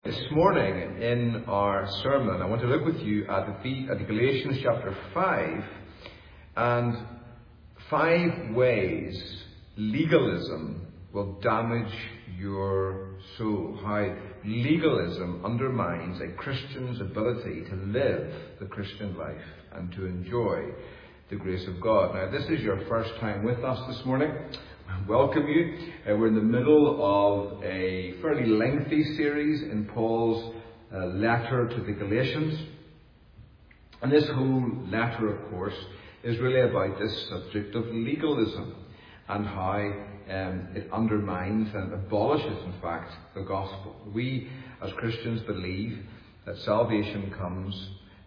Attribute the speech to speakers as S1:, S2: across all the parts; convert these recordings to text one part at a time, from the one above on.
S1: This morning in our sermon, I want to look with you at the Galatians chapter 5 and 5 ways legalism will damage your soul. How legalism undermines a Christian's ability to live the Christian life and to enjoy the grace of God. Now, if this is your first time with us this morning, welcome you. We're in the middle of a fairly lengthy series in Paul's letter to the Galatians. And this whole letter, of course, is really about this subject of legalism and how it undermines and abolishes, in fact, the gospel. We, as Christians, believe that salvation comes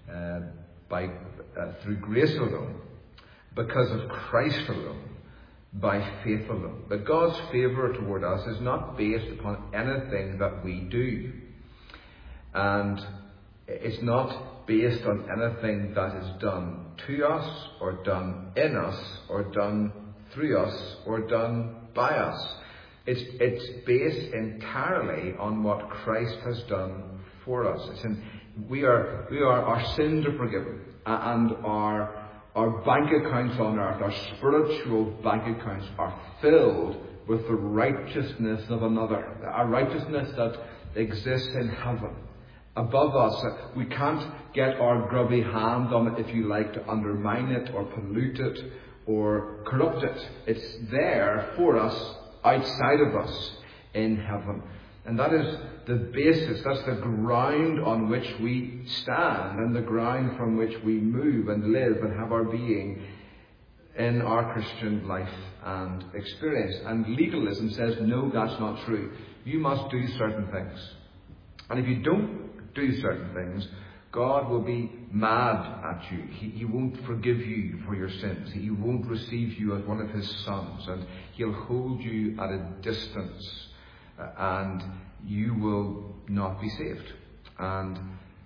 S1: through grace alone, because of Christ alone, by faith alone. But God's favour toward us is not based upon anything that we do. And it's not based on anything that is done to us, or done in us, or done through us, or done by us. It's based entirely on what Christ has done for us. Our sins are forgiven, and our bank accounts on earth, our spiritual bank accounts, are filled with the righteousness of another, a righteousness that exists in heaven above us. We can't get our grubby hand on it, if you like, to undermine it or pollute it or corrupt it. It's there for us, outside of us, in heaven. And that is the basis, that's the ground on which we stand, and the ground from which we move and live and have our being in our Christian life and experience. And legalism says, no, that's not true. You must do certain things. And if you don't do certain things, God will be mad at you. He won't forgive you for your sins. He won't receive you as one of his sons. And he'll hold you at a distance. And you will not be saved. And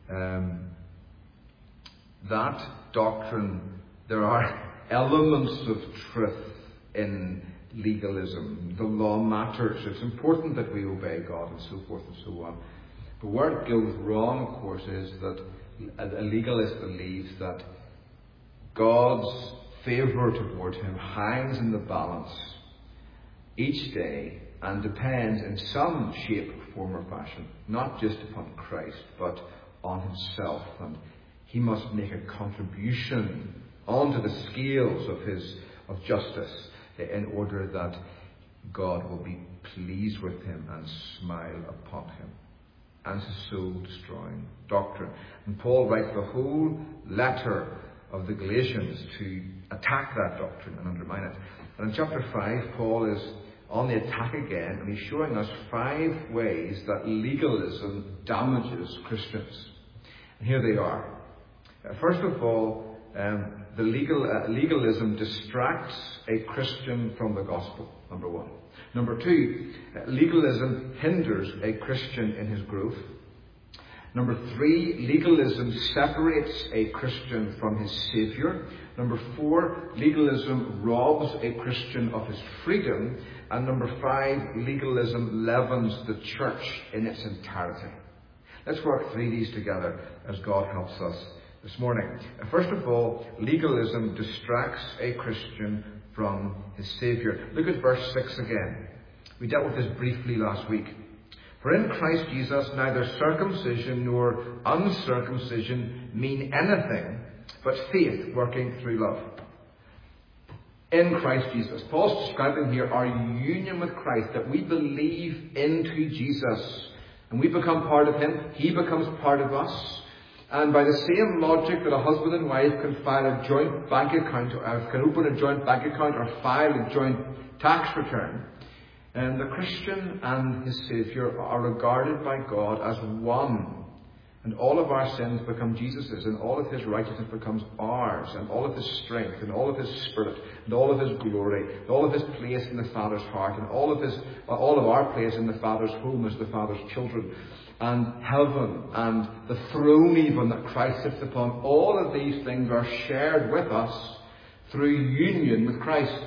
S1: that doctrine, there are elements of truth in legalism. The law matters. It's important that we obey God, and so forth and so on. But where it goes wrong, of course, is that a legalist believes that God's favour toward him hangs in the balance each day, and depends in some shape, form or fashion, not just upon Christ, but on himself. And he must make a contribution onto the scales of justice in order that God will be pleased with him and smile upon him. And it's a soul-destroying doctrine. And Paul writes the whole letter of the Galatians to attack that doctrine and undermine it. And in chapter 5, Paul is on the attack again, and he's showing us 5 ways that legalism damages Christians. And here they are. First of all, the legalism distracts a Christian from the gospel, number 1. Number 2, legalism hinders a Christian in his growth. Number 3, legalism separates a Christian from his Saviour. Number 4, legalism robs a Christian of his freedom. And number 5, legalism leavens the church in its entirety. Let's work 3 of these together as God helps us this morning. First of all, legalism distracts a Christian from his Saviour. Look at verse 6 again. We dealt with this briefly last week. For in Christ Jesus neither circumcision nor uncircumcision mean anything, but faith working through love. In Christ Jesus. Paul's describing here our union with Christ, that we believe into Jesus and we become part of him. He becomes part of us. And by the same logic that a husband and wife can file a joint bank account, or can open a joint bank account, or file a joint tax return, and the Christian and his Saviour are regarded by God as one. And all of our sins become Jesus's, and all of his righteousness becomes ours, and all of his strength, and all of his spirit, and all of his glory, and all of his place in the Father's heart, and all of our place in the Father's home as the Father's children, and heaven, and the throne even that Christ sits upon. All of these things are shared with us through union with Christ.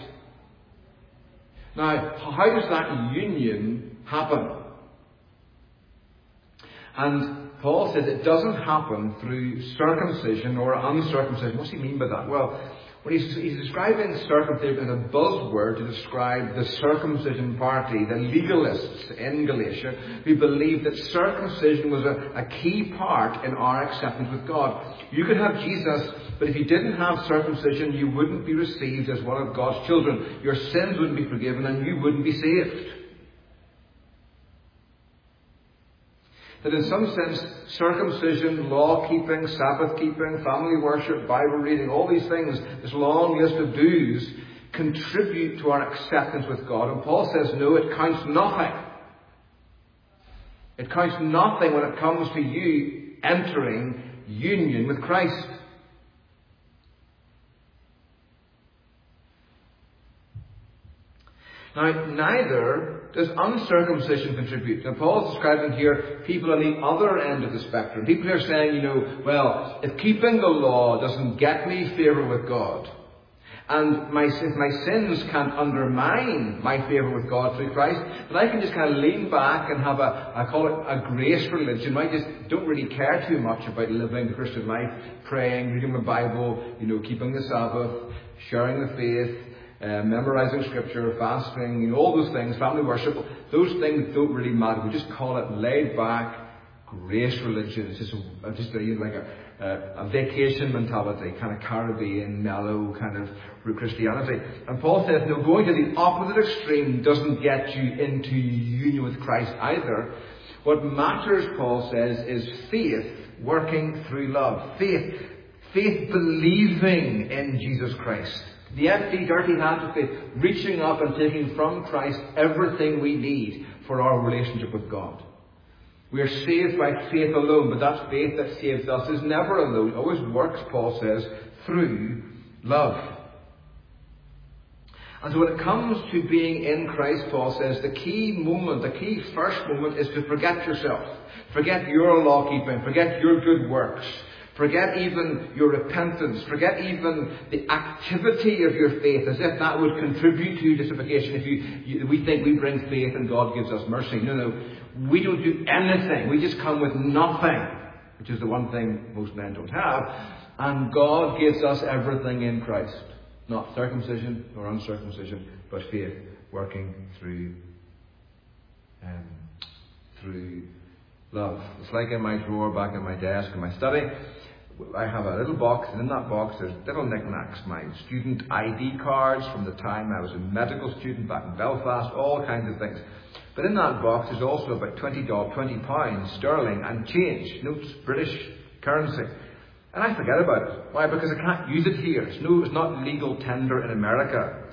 S1: Now, how does that union happen? And Paul says it doesn't happen through circumcision or uncircumcision. What's he mean by that? Well, when he's describing circumcision as a buzzword to describe the circumcision party, the legalists in Galatia, who believed that circumcision was a key part in our acceptance with God. You could have Jesus, but if you didn't have circumcision, you wouldn't be received as one of God's children. Your sins wouldn't be forgiven and you wouldn't be saved. That in some sense, circumcision, law-keeping, Sabbath-keeping, family worship, Bible reading, all these things, this long list of do's, contribute to our acceptance with God. And Paul says, no, it counts nothing. It counts nothing when it comes to you entering union with Christ. Now, neither does uncircumcision contribute. Now, Paul's describing here people on the other end of the spectrum. People who are saying, well, if keeping the law doesn't get me favour with God, and if my sins can't undermine my favour with God through Christ, then I can just kind of lean back and have I call it a grace religion. I just don't really care too much about living the Christian life, praying, reading the Bible, keeping the Sabbath, sharing the faith, memorizing scripture, fasting, all those things, family worship, those things don't really matter. We just call it laid back grace religion. It's just like a vacation mentality, kind of Caribbean, mellow kind of Christianity. And Paul says, no, going to the opposite extreme doesn't get you into union with Christ either. What matters, Paul says, is faith working through love. Faith believing in Jesus Christ. The empty, dirty hand of faith, reaching up and taking from Christ everything we need for our relationship with God. We are saved by faith alone, but that faith that saves us is never alone. It always works, Paul says, through love. And so when it comes to being in Christ, Paul says, the key first moment is to forget yourself. Forget your law keeping. Forget your good works. Forget even your repentance. Forget even the activity of your faith, as if that would contribute to justification. If we think we bring faith and God gives us mercy. No. We don't do anything. We just come with nothing, which is the one thing most men don't have. And God gives us everything in Christ. Not circumcision or uncircumcision, but faith working through love. It's like in my drawer back in my desk in my study. I have a little box, and in that box there's little knickknacks, my student ID cards from the time I was a medical student back in Belfast, all kinds of things. But in that box there's also about £20 sterling and change, notes, British currency. And I forget about it. Why? Because I can't use it here. It's not legal tender in America.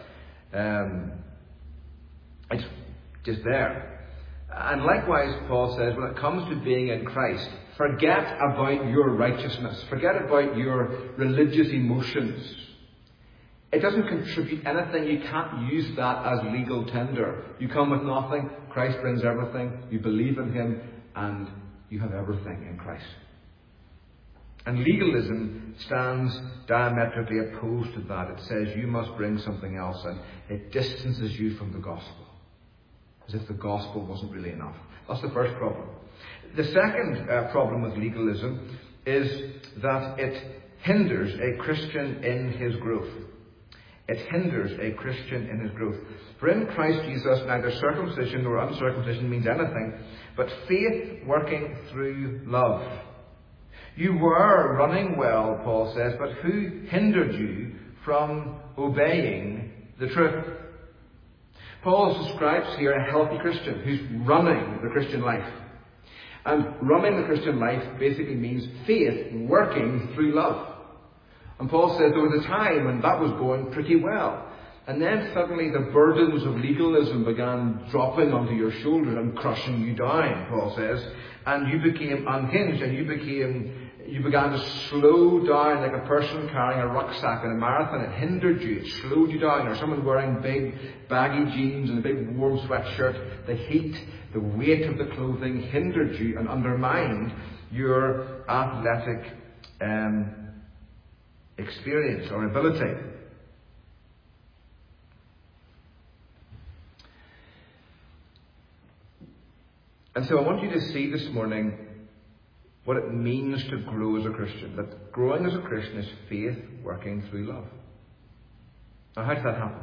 S1: It's just there. And likewise, Paul says, when it comes to being in Christ, forget about your righteousness. Forget about your religious emotions. It doesn't contribute anything. You can't use that as legal tender. You come with nothing. Christ brings everything. You believe in Him, and you have everything in Christ. And legalism stands diametrically opposed to that. It says you must bring something else, and it distances you from the gospel. As if the gospel wasn't really enough. That's the first problem. The second problem with legalism is that it hinders a Christian in his growth. It hinders a Christian in his growth. For in Christ Jesus, neither circumcision nor uncircumcision means anything, but faith working through love. You were running well, Paul says, but who hindered you from obeying the truth? Paul describes here a healthy Christian who's running the Christian life. And running the Christian life basically means faith working through love. And Paul said there was a time when that was going pretty well. And then suddenly the burdens of legalism began dropping onto your shoulders and crushing you down, Paul says. And you became unhinged, and you began to slow down like a person carrying a rucksack in a marathon. It hindered you. It slowed you down. Or someone wearing big baggy jeans and a big warm sweatshirt. The heat, the weight of the clothing hindered you and undermined your athletic experience or ability. And so I want you to see this morning what it means to grow as a Christian. That growing as a Christian is faith working through love. Now, how does that happen?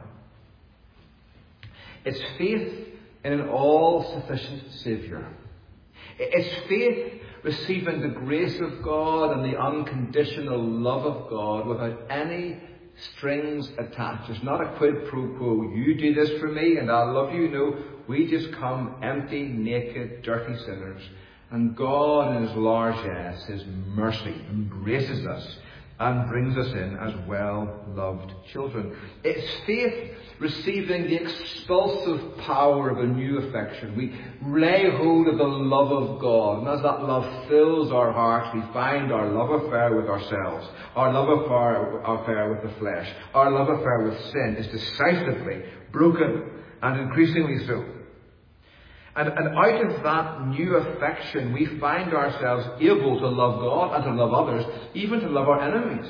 S1: It's faith in an all-sufficient Saviour. It's faith receiving the grace of God and the unconditional love of God without any strings attached. It's not a quid pro quo. You do this for me and I'll love you. No, we just come empty, naked, dirty sinners. And God in His largesse, His mercy, embraces us and brings us in as well-loved children. It's faith receiving the expulsive power of a new affection. We lay hold of the love of God, and as that love fills our hearts, we find our love affair with ourselves, our love affair with the flesh, our love affair with sin is decisively broken, and increasingly so. And out of that new affection, we find ourselves able to love God and to love others, even to love our enemies.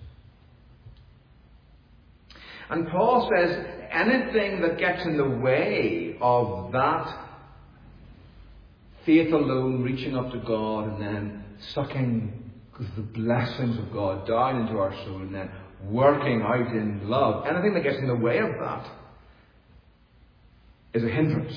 S1: And Paul says anything that gets in the way of that faith alone, reaching up to God and then sucking the blessings of God down into our soul and then working out in love, anything that gets in the way of that is a hindrance.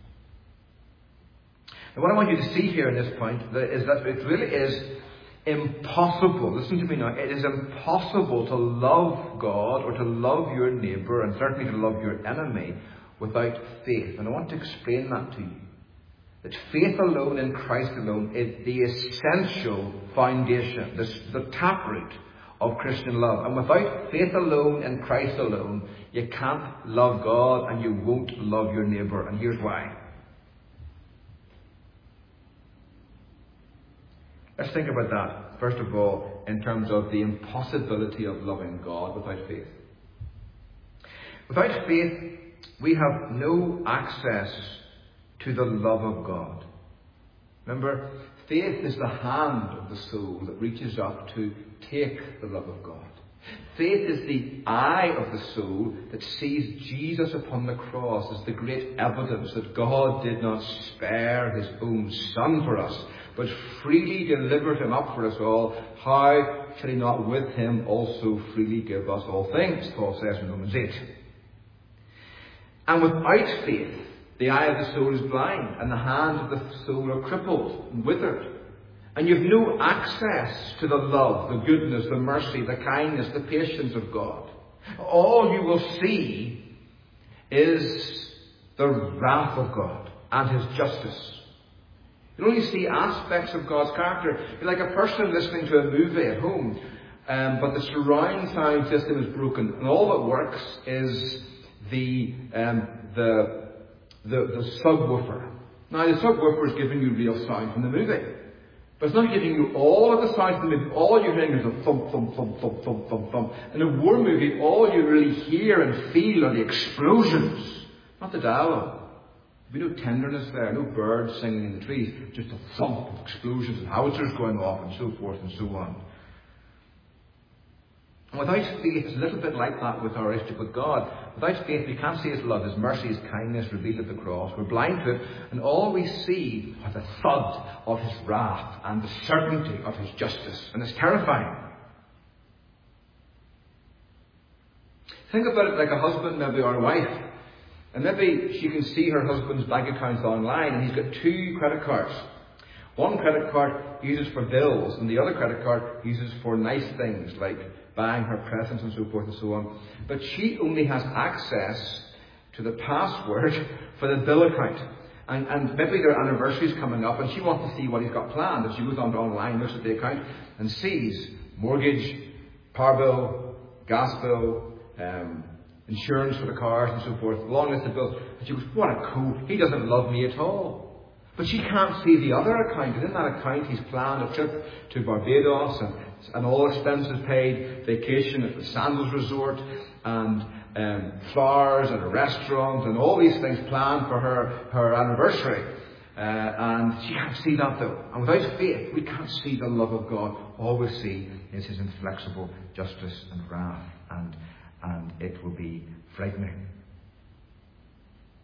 S1: And what I want you to see here in this point is that it really is impossible, listen to me now, it is impossible to love God or to love your neighbour and certainly to love your enemy without faith. And I want to explain that to you. That faith alone in Christ alone is the essential foundation, the taproot of Christian love. And without faith alone in Christ alone, you can't love God and you won't love your neighbour. And here's why. Let's think about that, first of all, in terms of the impossibility of loving God without faith. Without faith, we have no access to the love of God. Remember, faith is the hand of the soul that reaches up to take the love of God. Faith is the eye of the soul that sees Jesus upon the cross as the great evidence that God did not spare His own Son for us, but freely delivered Him up for us all. How shall He not with Him also freely give us all things? Paul says in Romans 8. And without faith, the eye of the soul is blind, and the hands of the soul are crippled and withered. And you have no access to the love, the goodness, the mercy, the kindness, the patience of God. All you will see is the wrath of God and His justice. You only see aspects of God's character. You're like a person listening to a movie at home, but the surround sound system is broken, and all that works is the subwoofer. Now, the subwoofer is giving you real sound from the movie, but it's not giving you all of the sound from the movie. All you're hearing is a thump, thump, thump, thump, thump, thump, thump. In a war movie, all you really hear and feel are the explosions, not the dialogue. There'll be no tenderness there, no birds singing in the trees, just a thump of explosions and howitzers going off and so forth and so on. And without faith, it's a little bit like that with our relationship with God. Without faith, we can't see His love, His mercy, His kindness revealed at the cross. We're blind to it, and all we see are the thud of His wrath and the certainty of His justice, and it's terrifying. Think about it like a husband maybe or a wife. And maybe she can see her husband's bank accounts online, and he's got 2 credit cards. One credit card he uses for bills, and the other credit card he uses for nice things like buying her presents and so forth and so on. But she only has access to the password for the bill account. And maybe their anniversary's coming up, and she wants to see what he's got planned. And she goes onto online, looks at the account, and sees mortgage, power bill, gas bill, insurance for the cars and so forth, long list of bills. And she goes, what a coup, he doesn't love me at all. But she can't see the other account, and in that account he's planned a trip to Barbados and all expenses paid, vacation at the Sandals Resort, and flowers at a restaurant, and all these things planned for her anniversary. And she can't see that though. And without faith, we can't see the love of God. All we see is His inflexible justice and wrath, and it will be frightening.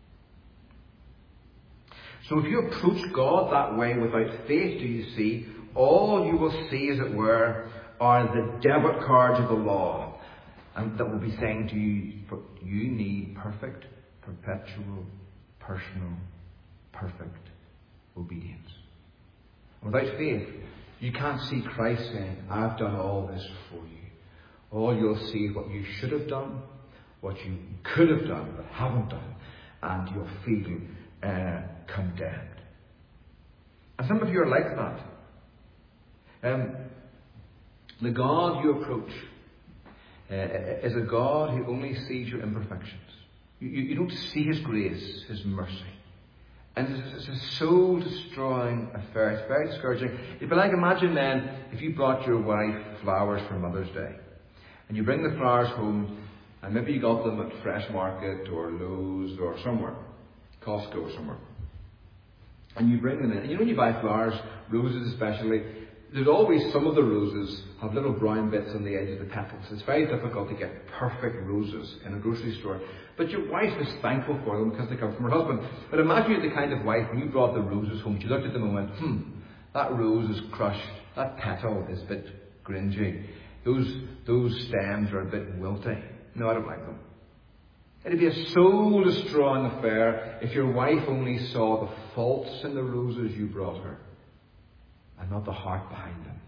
S1: So if you approach God that way without faith, do you see, all you will see, as it were, are the debit cards of the law. And that will be saying to you, you need perfect, perpetual, personal, perfect obedience. Without faith, you can't see Christ saying, I've done all this for you. All you'll see is what you should have done, what you could have done but haven't done, and you'll feel condemned. And some of you are like that. The God you approach is a God who only sees your imperfections. You don't see His grace, His mercy. And it's a soul-destroying affair. It's very discouraging. It'd be like, imagine then, if you brought your wife flowers for Mother's Day. And you bring the flowers home, and maybe you got them at Fresh Market or Lowe's or somewhere, Costco or somewhere. And you bring them in. And you know when you buy flowers, roses especially, there's always some of the roses have little brown bits on the edge of the petals. It's very difficult to get perfect roses in a grocery store. But your wife is thankful for them because they come from her husband. But imagine you're the kind of wife, when you brought the roses home, she looked at them and went, that rose is crushed. That petal is a bit gringy. Those stems are a bit wilty. No, I don't like them. It'd be a soul-destroying affair if your wife only saw the faults in the roses you brought her, and not the heart behind them.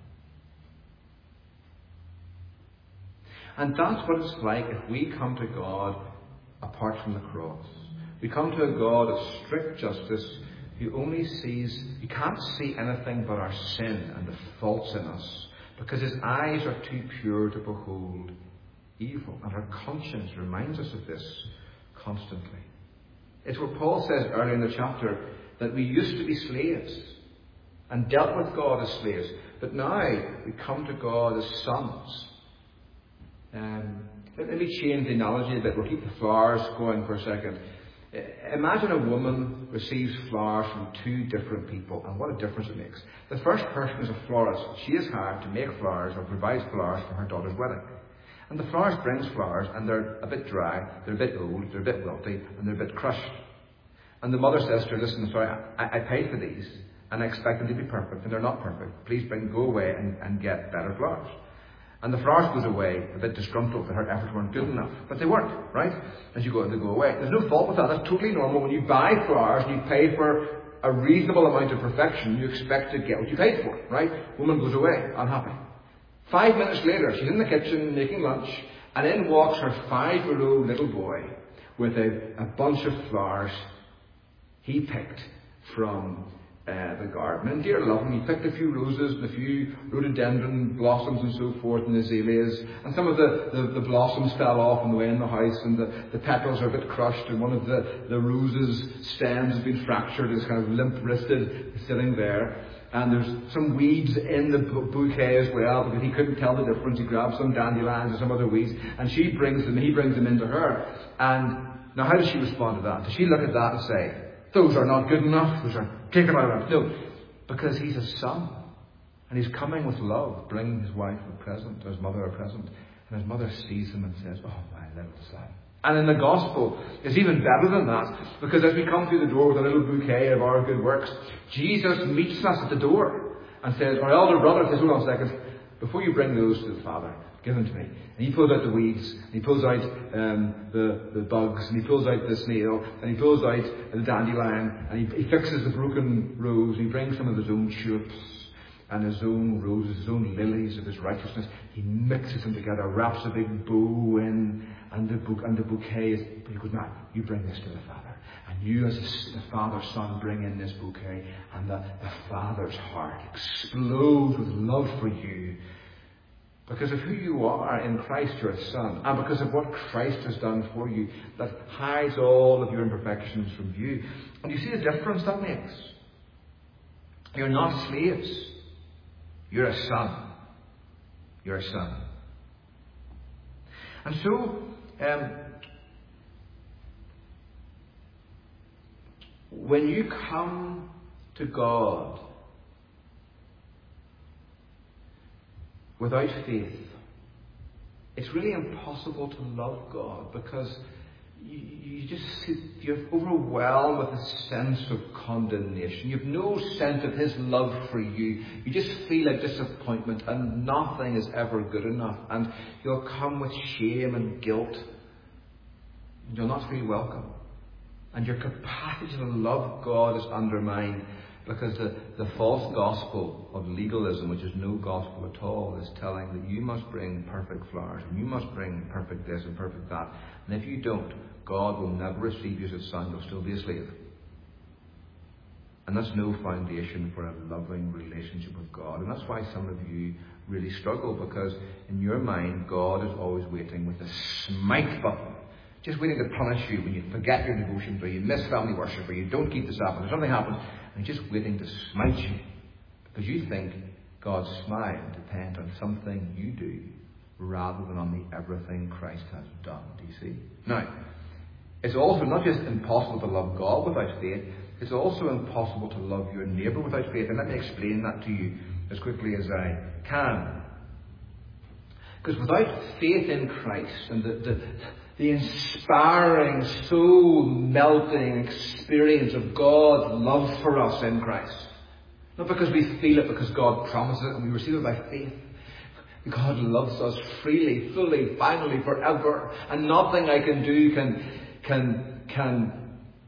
S1: And that's what it's like if we come to God apart from the cross. We come to a God of strict justice who only sees, you can't see anything but our sin and the faults in us, because His eyes are too pure to behold evil. And our conscience reminds us of this constantly. It's what Paul says earlier in the chapter, that we used to be slaves and dealt with God as slaves, but now we come to God as sons. Let me change the analogy a bit. We'll keep the flowers going for a second. Imagine a woman receives flowers from two different people, and what a difference it makes. The first person is a florist. She is hired to make flowers or provides flowers for her daughter's wedding. And the florist brings flowers, and they're a bit dry, they're a bit old, they're a bit wilty, and they're a bit crushed. And the mother says to her, listen, sorry, I paid for these, and I expect them to be perfect, and they're not perfect. Please go away and get better flowers. And the florist goes away, a bit disgruntled that her efforts weren't good enough. But they weren't, right? And they go away. There's no fault with that. That's totally normal. When you buy flowers and you pay for a reasonable amount of perfection, you expect to get what you paid for, right? Woman goes away, unhappy. 5 minutes later, she's in the kitchen making lunch, and in walks her 5-year-old little boy with a bunch of flowers he picked from the garden. And dear love him, he picked a few roses and a few rhododendron blossoms and so forth, and azaleas, and some of the blossoms fell off on the way in the house, and the petals are a bit crushed, and one of the roses' stems has been fractured, is kind of limp-wristed, sitting there. And there's some weeds in the bouquet as well, because he couldn't tell the difference. He grabbed some dandelions or some other weeds, and he brings them into her. And now how does she respond to that? Does she look at that and say, those are not good enough, those are taken out of it? No, because he's a son, and he's coming with love, bringing his wife a present, or his mother a present, and his mother sees him and says, oh, my little son. And in the gospel, it's even better than that, because as we come through the door with a little bouquet of our good works, Jesus meets us at the door and says, our elder brother says, hold on a second, before you bring those to the Father, give them to me. And he pulls out the weeds, and he pulls out the bugs, and he pulls out the snail, and he pulls out the dandelion, and he fixes the broken rose, and he brings some of his own tulips and his own roses, his own lilies of his righteousness. He mixes them together, wraps a big bow in, and the bouquet is, he goes, now, you bring this to the Father. And you as the Father's Son bring in this bouquet, and the Father's heart explodes with love for you. Because of who you are in Christ, you're a son. And because of what Christ has done for you, that hides all of your imperfections from view. And you see the difference that makes. You're not slaves. You're a son. You're a son. And so, when you come to God without faith, it's really impossible to love God, because you're overwhelmed with a sense of condemnation. You've no sense of His love for you. You just feel a disappointment and nothing is ever good enough. And you'll come with shame and guilt. You'll not feel welcome. And your capacity to love God is undermined because the false gospel of legalism, which is no gospel at all, is telling that you must bring perfect flowers and you must bring perfect this and perfect that. And if you don't, God will never receive you as a son. You'll still be a slave. And that's no foundation for a loving relationship with God. And that's why some of you really struggle, because in your mind, God is always waiting with a smite button. Just waiting to punish you when you forget your devotions, or you miss family worship, or you don't keep the Sabbath, or something happens, and He's just waiting to smite you. Because you think God's smile depends on something you do, rather than on the everything Christ has done. Do you see? Now, it's also not just impossible to love God without faith, it's also impossible to love your neighbour without faith. And let me explain that to you as quickly as I can. Because without faith in Christ and the inspiring, soul-melting experience of God's love for us in Christ, not because we feel it, because God promises it and we receive it by faith. God loves us freely, fully, finally, forever, and nothing I can do can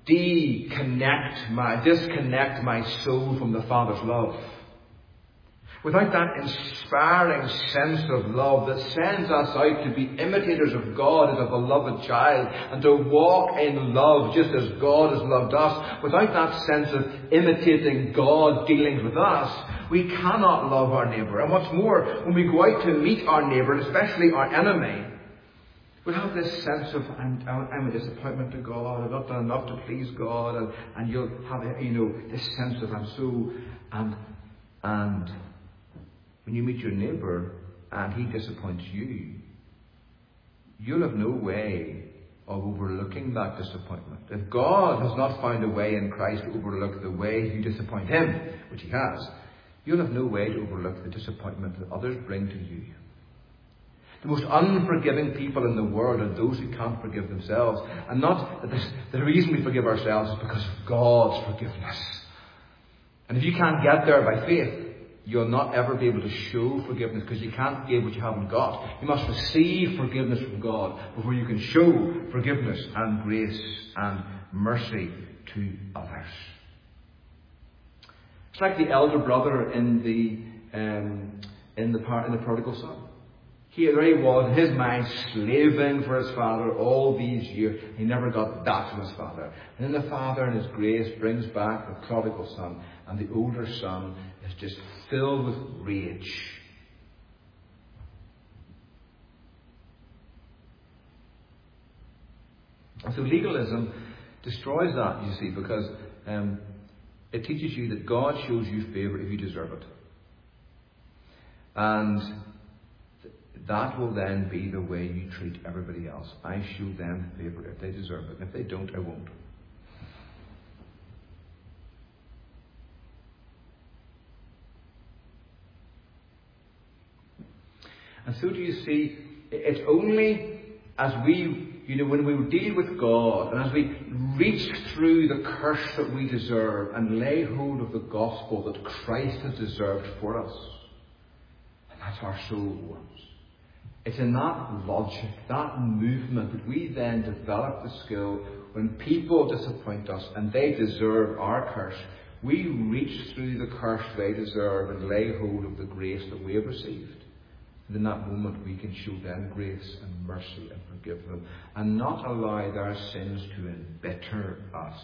S1: disconnect my soul from the Father's love. Without that inspiring sense of love that sends us out to be imitators of God as a beloved child and to walk in love just as God has loved us, without that sense of imitating God dealings with us, we cannot love our neighbour. And what's more, when we go out to meet our neighbour, and especially our enemy, we'll have this sense of, I'm a disappointment to God, I've not done enough to please God, and you'll have, this sense of I'm so, and when you meet your neighbour and he disappoints you, you'll have no way of overlooking that disappointment. If God has not found a way in Christ to overlook the way you disappoint Him, which He has, you'll have no way to overlook the disappointment that others bring to you. The most unforgiving people in the world are those who can't forgive themselves. And not that the reason we forgive ourselves is because of God's forgiveness. And if you can't get there by faith, you'll not ever be able to show forgiveness, because you can't give what you haven't got. You must receive forgiveness from God before you can show forgiveness and grace and mercy to others. It's like the elder brother in the prodigal son. There he was, in his mind, slaving for his father all these years. He never got back from his father. And then the Father, in His grace, brings back the prodigal son. And the older son is just filled with rage. And so legalism destroys that, you see, because it teaches you that God shows you favour if you deserve it. And that will then be the way you treat everybody else. I show them favour if they deserve it. If they don't, I won't. And so do you see, it's only as we, when we deal with God and as we reach through the curse that we deserve and lay hold of the gospel that Christ has deserved for us, and that's our soul wants. It's in that logic, that movement, that we then develop the skill when people disappoint us and they deserve our curse. We reach through the curse they deserve and lay hold of the grace that we have received. And in that moment we can show them grace and mercy and forgive them and not allow their sins to embitter us.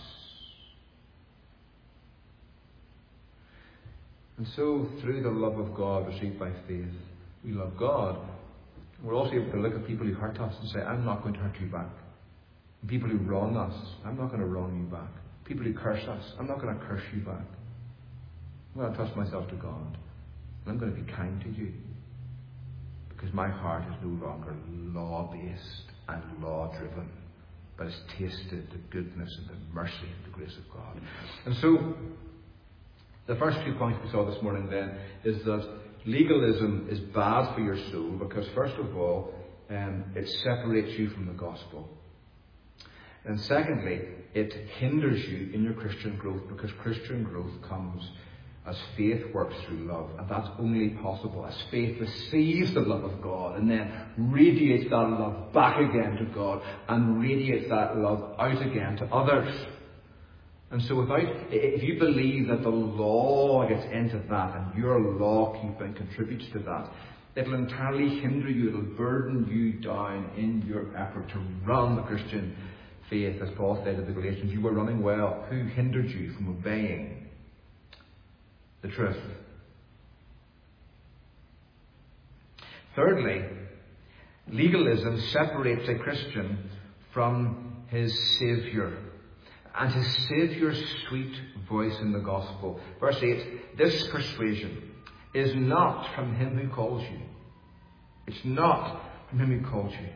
S1: And so through the love of God received by faith, we love God. We're also able to look at people who hurt us and say, I'm not going to hurt you back. And people who wrong us, I'm not going to wrong you back. People who curse us, I'm not going to curse you back. I'm going to trust myself to God. And I'm going to be kind to you. Because my heart is no longer law-based and law-driven, but has tasted the goodness and the mercy and the grace of God. And so, the first 2 points we saw this morning then is that legalism is bad for your soul because, first of all, it separates you from the gospel. And secondly, it hinders you in your Christian growth, because Christian growth comes as faith works through love. And that's only possible as faith receives the love of God and then radiates that love back again to God and radiates that love out again to others. And so if you believe that the law gets into that and your law keeping contributes to that, it'll entirely hinder you, it'll burden you down in your effort to run the Christian faith. As Paul said to the Galatians, you were running well. Who hindered you from obeying the truth? Thirdly, legalism separates a Christian from his Saviour and his Saviour's sweet voice in the gospel. Verse 8, this persuasion is not from him who calls you. It's not from him who calls you.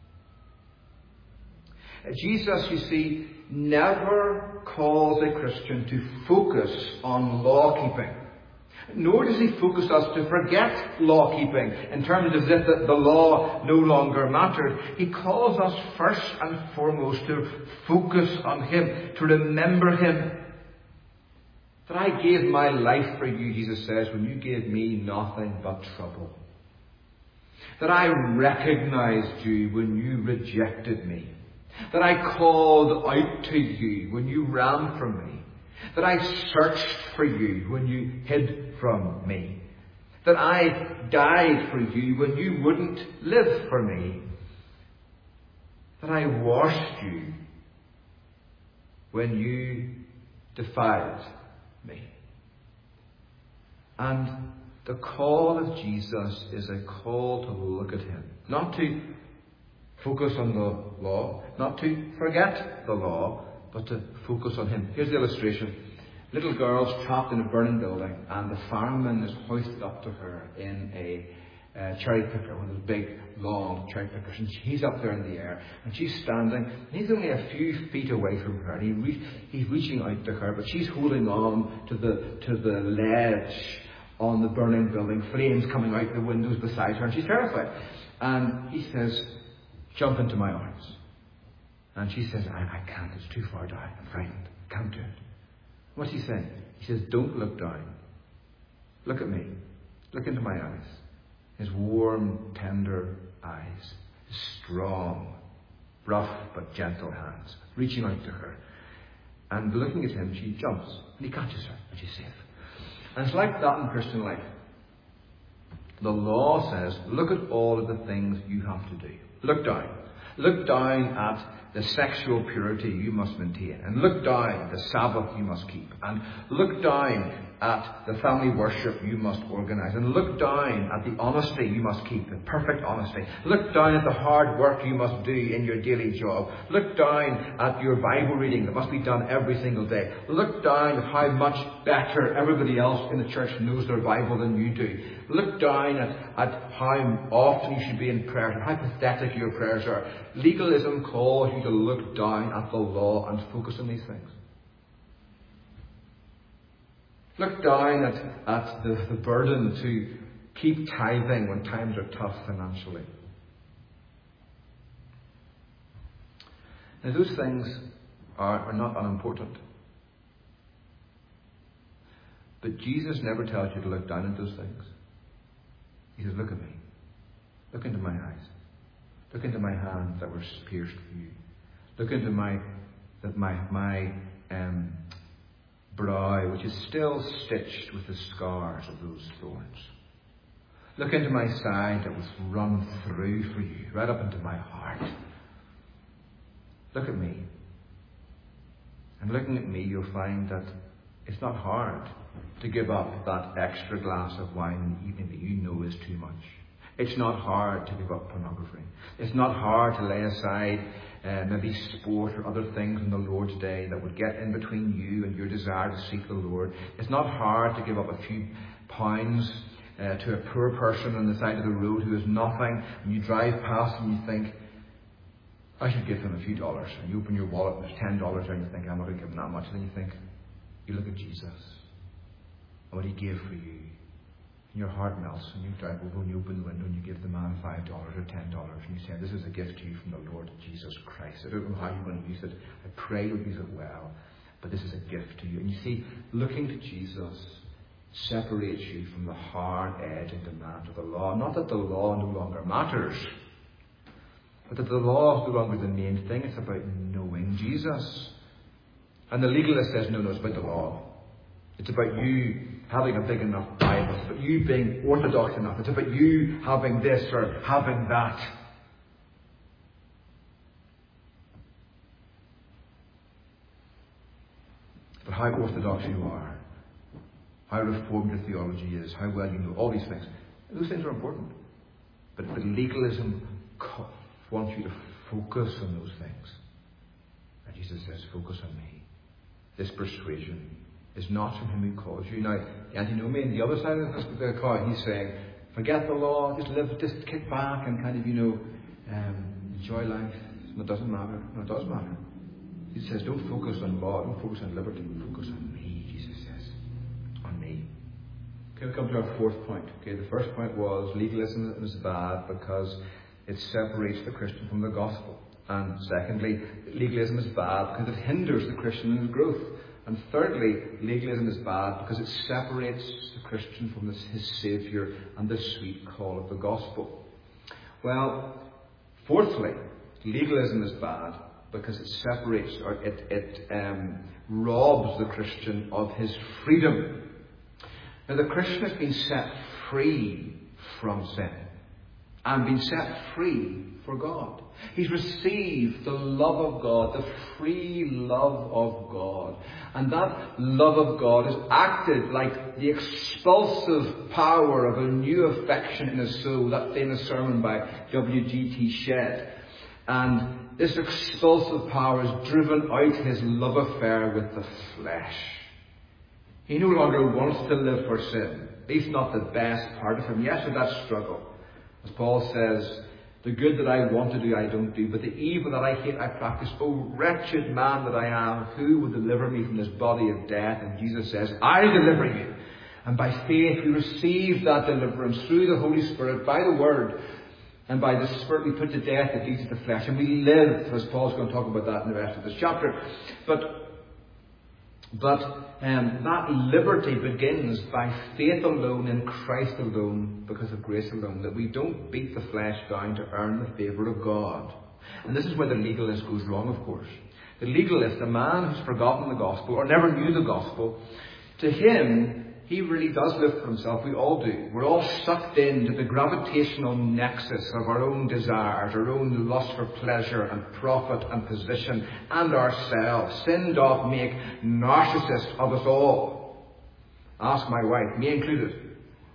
S1: Jesus, you see, never calls a Christian to focus on law-keeping. Nor does he focus us to forget law-keeping in terms of as if the law no longer mattered. He calls us first and foremost to focus on him, to remember him. That I gave my life for you, Jesus says, when you gave me nothing but trouble. That I recognized you when you rejected me. That I called out to you when you ran from me. That I searched for you when you hid from me. That I died for you when you wouldn't live for me. That I washed you when you defiled me. And the call of Jesus is a call to look at him. Not to focus on the law, not to forget the law, but to focus on him. Here's the illustration. Little girl's trapped in a burning building, and the fireman is hoisted up to her in a cherry picker, one of those big, long cherry pickers. And he's up there in the air, and she's standing, and he's only a few feet away from her, and he's reaching out to her, but she's holding on to the ledge on the burning building, flames coming out the windows beside her, and she's terrified. And he says, jump into my arms. And she says, I can't, it's too far down, I'm frightened, can't do it. What's he saying? He says, don't look down. Look at me. Look into my eyes. His warm, tender eyes. His strong, rough but gentle hands. Reaching out to her. And looking at him, she jumps. And he catches her. And she's safe. And it's like that in Christian life. The law says, look at all of the things you have to do. Look down. Look down at the sexual purity you must maintain. And look down at the Sabbath you must keep. And look down at the family worship you must organise. And look down at the honesty you must keep, the perfect honesty. Look down at the hard work you must do in your daily job. Look down at your Bible reading that must be done every single day. Look down at how much better everybody else in the church knows their Bible than you do. Look down at how often you should be in prayer and how pathetic your prayers are. Legalism calls you to look down at the law and focus on these things. Look down at the burden to keep tithing when times are tough financially. Now those things are not unimportant. But Jesus never tells you to look down at those things. He says, look at me. Look into my eyes. Look into my hands that were pierced for you. Look into my brow, which is still stitched with the scars of those thorns. Look into my side that was run through for you, right up into my heart. Look at me. And looking at me, you'll find that it's not hard to give up that extra glass of wine in the evening that you know is too much. It's not hard to give up pornography. It's not hard to lay aside maybe sport or other things on the Lord's day that would get in between you and your desire to seek the Lord. It's not hard to give up a few pounds to a poor person on the side of the road who has nothing, and you drive past and you think, I should give him a few dollars. And you open your wallet and there's $10 there and you think, I'm not going to give him that much. And then you think, you look at Jesus and what he gave for you. And And your heart melts, and you drive over and you open the window and you give the man $5 or $10, and you say, this is a gift to you from the Lord Jesus Christ. I don't know how you're going to use it. I pray you'll use it well. But this is a gift to you. And you see, looking to Jesus separates you from the hard edge and demand of the law. Not that the law no longer matters, but that the law is no longer the main thing. It's about knowing Jesus. And the legalist says, no, it's about the law. It's about you having a big enough Bible. It's about you being orthodox enough. It's about you having this or having that. But how orthodox you are, how reformed your theology is, how well you know all these things. Those things are important. But legalism wants you to focus on those things. And Jesus says, focus on me. This persuasion is not from him who calls you. Now, the antinomian, the other side of the coin, he's saying, forget the law, just kick back and kind of, enjoy life. It doesn't matter. No, it does matter. He says, don't focus on law, don't focus on liberty, focus on me, Jesus says. On me. Okay, we come to our fourth point. Okay, the first point was legalism is bad because it separates the Christian from the gospel. And secondly, legalism is bad because it hinders the Christian in his growth. And thirdly, legalism is bad because it separates the Christian from his Saviour and the sweet call of the gospel. Well, fourthly, legalism is bad because it separates or it robs the Christian of his freedom. Now, the Christian has been set free from sin and been set free for God. He's received the love of God, the free love of God. And that love of God is acted like the expulsive power of a new affection in his soul. That famous sermon by W.G.T. Shedd. And this expulsive power has driven out his love affair with the flesh. He no longer wants to live for sin. At least not the best part of him. Yes, with that struggle. As Paul says, the good that I want to do, I don't do, but the evil that I hate, I practice. Oh, wretched man that I am, who will deliver me from this body of death? And Jesus says, I deliver you. And by faith we receive that deliverance through the Holy Spirit, by the Word. And by the Spirit we put to death the deeds of the flesh. And we live, as Paul's going to talk about that in the rest of this chapter. But that liberty begins by faith alone in Christ alone, because of grace alone, that we don't beat the flesh down to earn the favour of God. And this is where the legalist goes wrong, of course. The legalist, a man who's forgotten the gospel or never knew the gospel, to him, he really does live for himself. We all do. We're all sucked into the gravitational nexus of our own desires, our own lust for pleasure and profit and position and ourselves. Sin doth make narcissists of us all. Ask my wife, me included.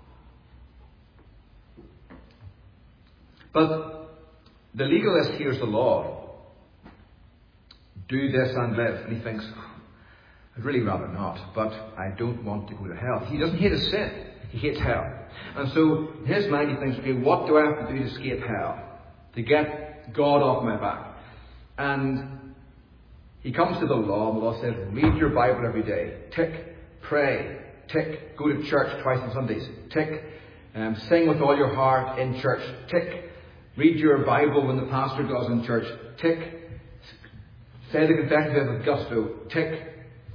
S1: But the legalist hears the law. Do this and live. And he thinks, I'd really rather not, but I don't want to go to hell. He doesn't hate his sin. He hates hell. And so, in his mind, he thinks, okay, what do I have to do to escape hell? To get God off my back? And he comes to the law, and the law says, read your Bible every day. Tick. Pray. Tick. Go to church twice on Sundays. Tick. Sing with all your heart in church. Tick. Read your Bible when the pastor does in church. Tick. Say the confession with gusto. Tick.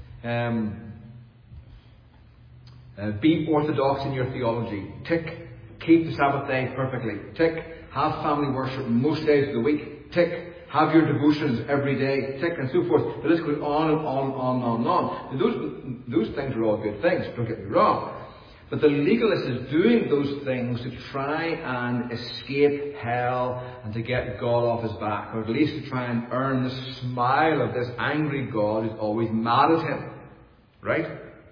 S1: Be orthodox in your theology. Tick. Keep the Sabbath day perfectly. Tick. Have family worship most days of the week. Tick. Have your devotions every day. Tick, and so forth. The list goes on and on and on and on. Those things are all good things, don't get me wrong. But the legalist is doing those things to try and escape hell and to get God off his back, or at least to try and earn the smile of this angry God who's always mad at him. Right?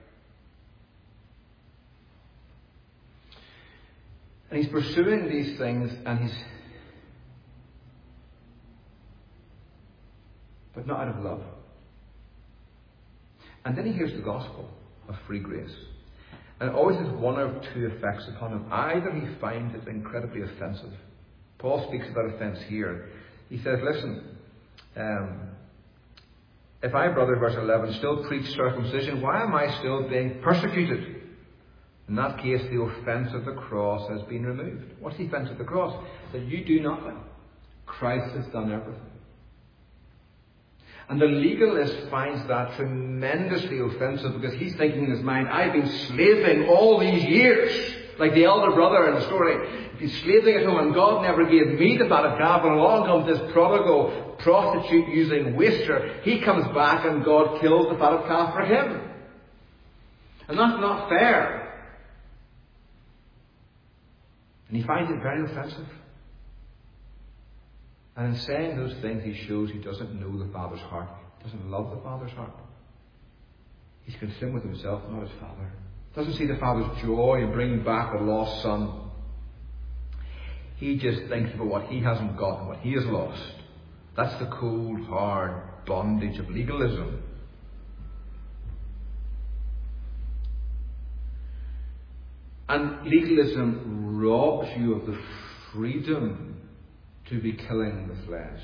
S1: And he's pursuing these things, but not out of love. And then he hears the gospel of free grace. And it always has one or two effects upon him. Either he finds it incredibly offensive. Paul speaks of that offence here. He says, listen, if I, brother, verse 11, still preach circumcision, why am I still being persecuted? In that case, the offence of the cross has been removed. What's the offence of the cross? That you do nothing. Christ has done everything. And the legalist finds that tremendously offensive because he's thinking in his mind, I've been slaving all these years. Like the elder brother in the story. He's slaving at home and God never gave me the fatted calf, and along comes this prodigal prostitute using waster. He comes back and God kills the fatted calf for him. And that's not fair. And he finds it very offensive. And in saying those things, he shows he doesn't know the Father's heart. He doesn't love the Father's heart. He's consumed with himself, not his Father. Doesn't see the Father's joy in bringing back a lost son. He just thinks about what he hasn't got and what he has lost. That's the cold, hard bondage of legalism. And legalism robs you of the freedom to be killing the flesh.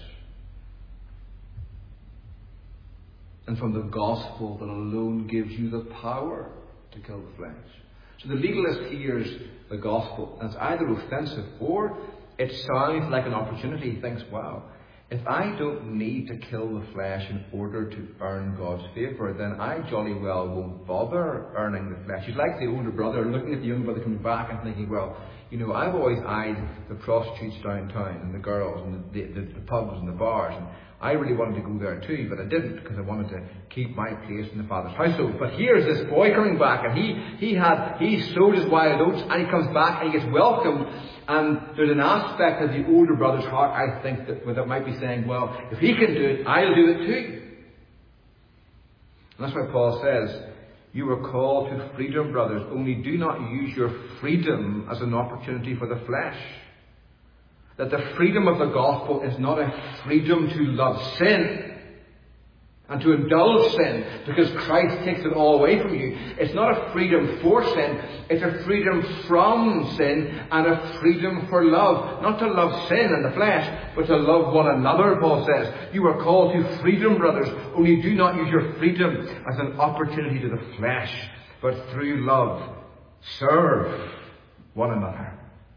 S1: And from the gospel that alone gives you the power to kill the flesh. So the legalist hears the gospel and it's either offensive or it sounds like an opportunity. He thinks, wow, if I don't need to kill the flesh in order to earn God's favour, then I jolly well won't bother earning the flesh. He's like the older brother looking at the younger brother coming back and thinking, well, you know, I've always eyed the prostitutes downtown and the girls and the pubs and the bars, and I really wanted to go there too, but I didn't because I wanted to keep my place in the Father's household. But here's this boy coming back, and he sowed his wild oats, and he comes back and he gets welcomed. And there's an aspect of the older brother's heart, I think, that might be saying, well, if he can do it, I'll do it too. And that's why Paul says, you were called to freedom, brothers, only do not use your freedom as an opportunity for the flesh. That the freedom of the gospel is not a freedom to love sin and to indulge sin because Christ takes it all away from you. It's not a freedom for sin, it's a freedom from sin and a freedom for love. Not to love sin and the flesh, but to love one another, Paul says. You are called to freedom, brothers, only do not use your freedom as an opportunity to the flesh, but through love serve one another.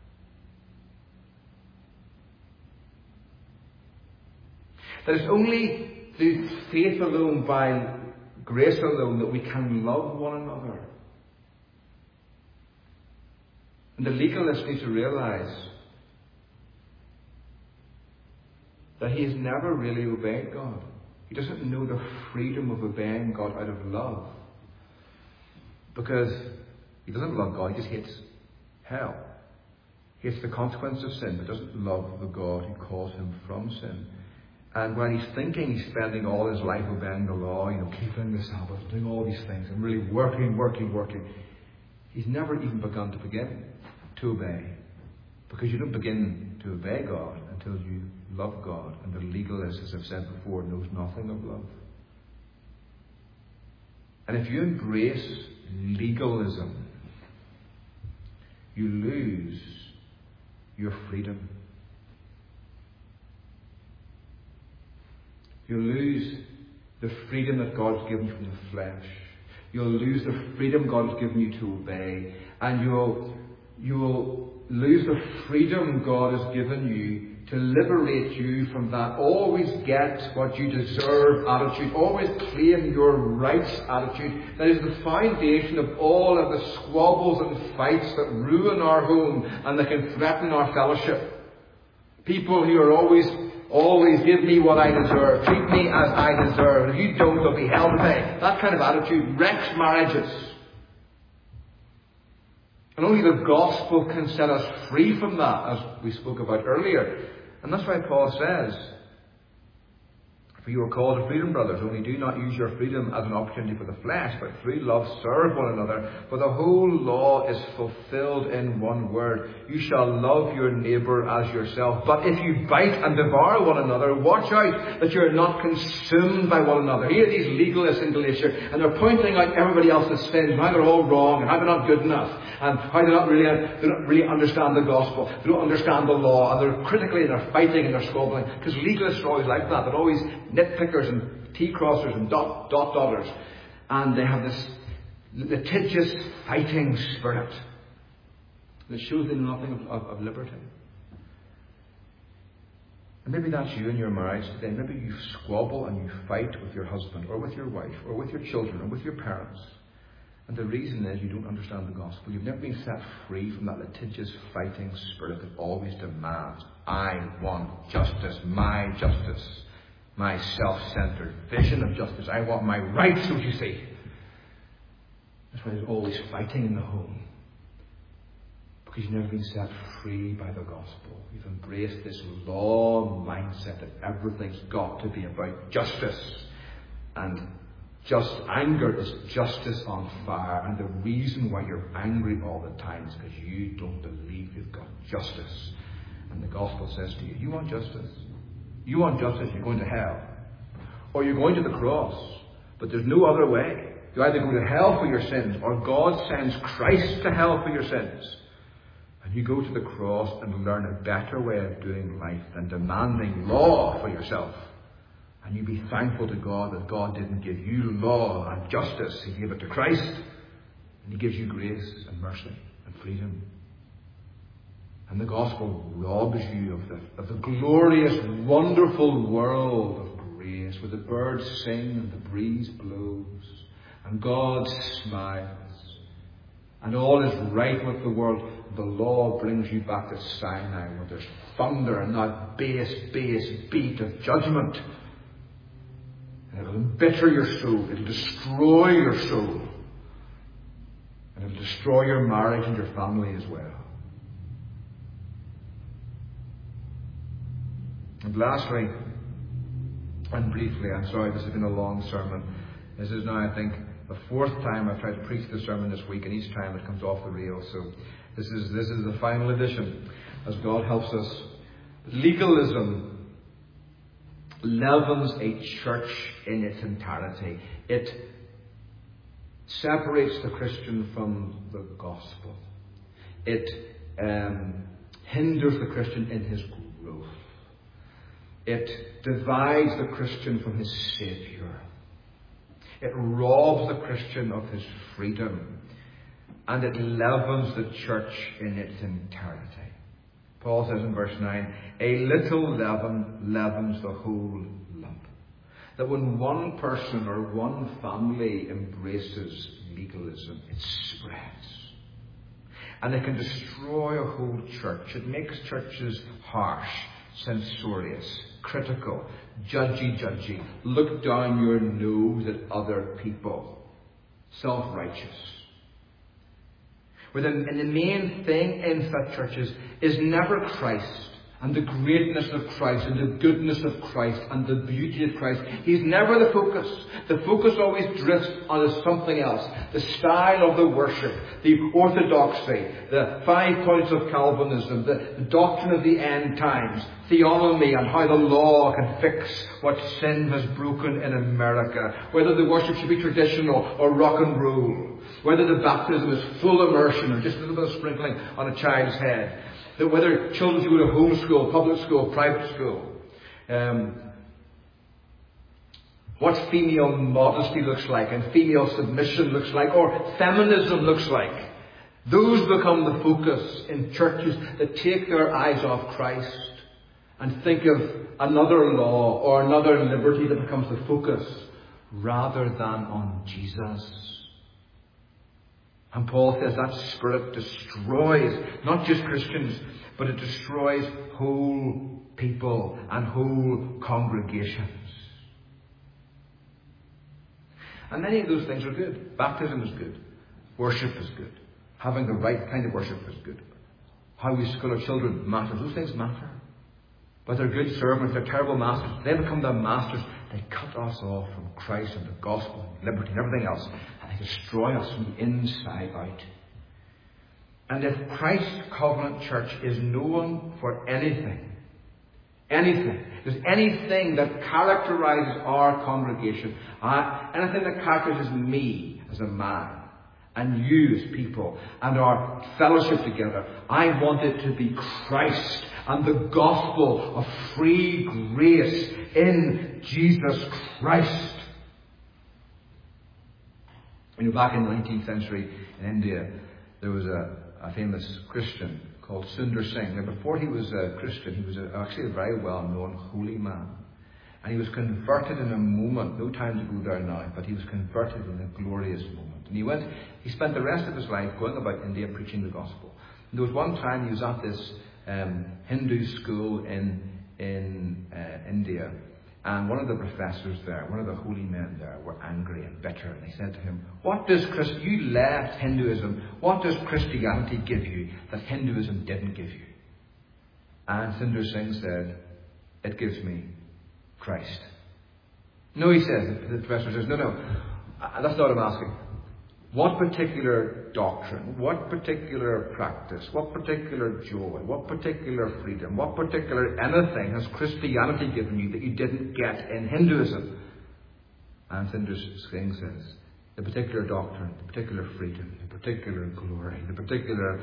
S1: That it's only through faith alone, by grace alone, that we can love one another. And the legalist needs to realize that he has never really obeyed God. He doesn't know the freedom of obeying God out of love. Because he doesn't love God, he just hates hell. He hates the consequence of sin, but doesn't love the God who calls him from sin. And when he's thinking he's spending all his life obeying the law, keeping the Sabbath, doing all these things, and really working, he's never even begun to obey. Because you don't begin to obey God until you love God. And the legalist, as I've said before, knows nothing of love. And if you embrace legalism, you lose your freedom. You'll lose the freedom that God's given you from the flesh. You'll lose the freedom God has given you to obey. And you'll lose the freedom God has given you to liberate you from that always get what you deserve attitude, always claim your rights attitude. That is the foundation of all of the squabbles and fights that ruin our home and that can threaten our fellowship. People who are always give me what I deserve. Treat me as I deserve. If you don't, there'll be hell to pay. That kind of attitude wrecks marriages. And only the gospel can set us free from that, as we spoke about earlier. And that's why Paul says, for you are called to freedom, brothers, only do not use your freedom as an opportunity for the flesh, but through love serve one another. For the whole law is fulfilled in one word. You shall love your neighbour as yourself. But if you bite and devour one another, watch out that you are not consumed by one another. Here are these legalists in Galatia, and they're pointing out everybody else's sins, and how they're all wrong, and how they're not good enough, and how they don't really understand the gospel. They don't understand the law, and they're critically, and they're fighting, and they're squabbling. Because legalists are always like that. They're always nitpickers and T-crossers and dotters. And they have litigious fighting spirit that shows them nothing of liberty. And maybe that's you in your marriage today. Maybe you squabble and you fight with your husband or with your wife or with your children or with your parents. And the reason is you don't understand the gospel. You've never been set free from that litigious fighting spirit that always demands, I want justice, my self-centered vision of justice. I want my rights, don't you see? That's why there's always fighting in the home. Because you've never been set free by the gospel. You've embraced this law mindset that everything's got to be about justice. And just anger is justice on fire. And the reason why you're angry all the time is because you don't believe you've got justice. And the gospel says to you, you want justice? You want justice, you're going to hell. Or you're going to the cross. But there's no other way. You either go to hell for your sins, or God sends Christ to hell for your sins. And you go to the cross and learn a better way of doing life than demanding law for yourself. And you be thankful to God that God didn't give you law and justice. He gave it to Christ. And He gives you grace and mercy and freedom. And the gospel robs you of the glorious, wonderful world of grace, where the birds sing and the breeze blows and God smiles and all is right with the world. The law brings you back to Sinai, where there's thunder and that bass beat of judgment. And it'll embitter your soul. It'll destroy your soul. And it'll destroy your marriage and your family as well. And lastly, and briefly, I'm sorry this has been a long sermon. This is now, I think, the fourth time I've tried to preach the sermon this week, and each time it comes off the rails. So this is the final edition, as God helps us. Legalism leavens a church in its entirety. It separates the Christian from the gospel. It hinders the Christian in his growth. It divides the Christian from his Saviour. It robs the Christian of his freedom. And it leavens the church in its entirety. Paul says in verse 9, a little leaven leavens the whole lump. That when one person or one family embraces legalism, it spreads. And it can destroy a whole church. It makes churches harsh, censorious, critical, judgy, look down your nose at other people, self-righteous. Where in the main thing in such churches is never Christ and the greatness of Christ and the goodness of Christ and the beauty of Christ. He's never the focus. The focus always drifts onto something else. The style of the worship, the orthodoxy, the 5 points of Calvinism, the doctrine of the end times, theonomy and how the law can fix what sin has broken in America, whether the worship should be traditional or rock and roll, whether the baptism is full immersion or just a little bit of sprinkling on a child's head, that whether children should go to homeschool, public school, private school, what female modesty looks like and female submission looks like, or feminism looks like. Those become the focus in churches that take their eyes off Christ and think of another law or another liberty that becomes the focus rather than on Jesus. And Paul says that spirit destroys not just Christians, but it destroys whole people and whole congregations. And many of those things are good. Baptism is good. Worship is good. Having the right kind of worship is good. How we school our children matters. Those things matter. But they're good servants, they're terrible masters. They become their masters. They cut us off from Christ and the gospel and liberty and everything else. And they destroy us from the inside out. And if Christ's covenant church is known for anything, there's anything that characterizes our congregation, anything that characterizes me as a man, and you as people, and our fellowship together, I want it to be Christ and the gospel of free grace in Jesus Christ. Back in the 19th century in India, there was a famous Christian called Sundar Singh. Now, before he was a Christian, he was actually a very well-known holy man. And he was converted in a moment. No time to go there now, but he was converted in a glorious moment. And he spent the rest of his life going about India preaching the gospel. And there was one time he was at this Hindu school in India. And one of the professors there, one of the holy men there, were angry and bitter. And they said to him, you left Hinduism. What does Christianity give you that Hinduism didn't give you? And Sundar Singh said, it gives me Christ. No, he says, the professor says, no, that's not what I'm asking. What particular doctrine, what particular practice, what particular joy, what particular freedom, what particular anything has Christianity given you that you didn't get in Hinduism? And Sundar Singh says, the particular doctrine, the particular freedom, the particular glory, the particular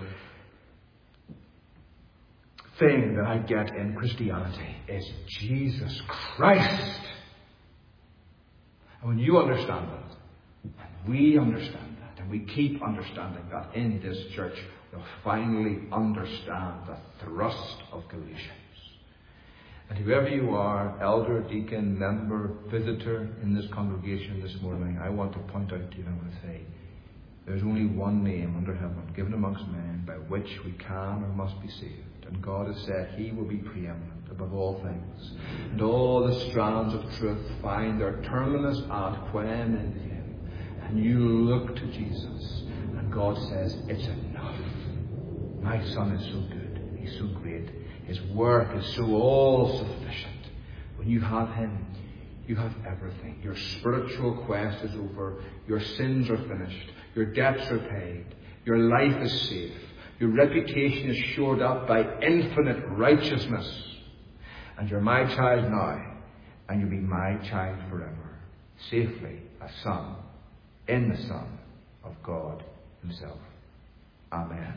S1: thing that I get in Christianity is Jesus Christ. And when you understand that, and we understand that, and we keep understanding that in this church, we'll finally understand the thrust of Galatians. And whoever you are, elder, deacon, member, visitor in this congregation this morning, I want to point out to you and I want to say, there's only one name under heaven given amongst men by which we can or must be saved. And God has said He will be preeminent above all things. And all the strands of truth find their terminus ad quem in Him. And you look to Jesus. And God says, it's enough. My Son is so good. He's so great. His work is so all-sufficient. When you have Him, you have everything. Your spiritual quest is over. Your sins are finished. Your debts are paid. Your life is safe. Your reputation is shored up by infinite righteousness. And you're my child now. And you'll be my child forever. Safely a son in the Son of God Himself. Amen.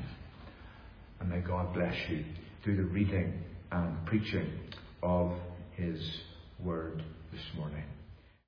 S1: And may God bless you through the reading and preaching of His